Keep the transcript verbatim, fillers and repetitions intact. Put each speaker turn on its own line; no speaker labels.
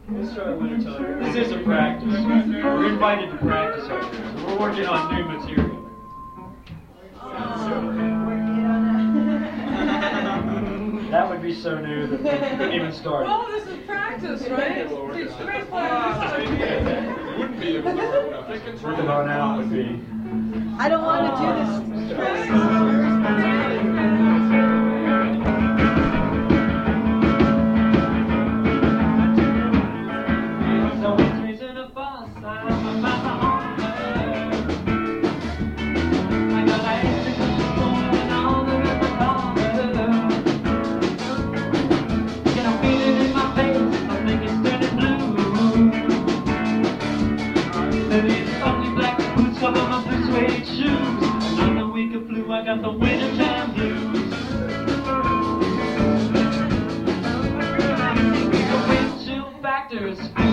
Let's try winter tire. This is a practice. We're invited to practice out here. So we're working on new material. That would be so new that we couldn't even start.
Well, this is practice, right? It's great practice.
Wouldn't be able to work out.
Working on out would be.
I don't want to do this.
I got the wintertime blues. The wind chill factors.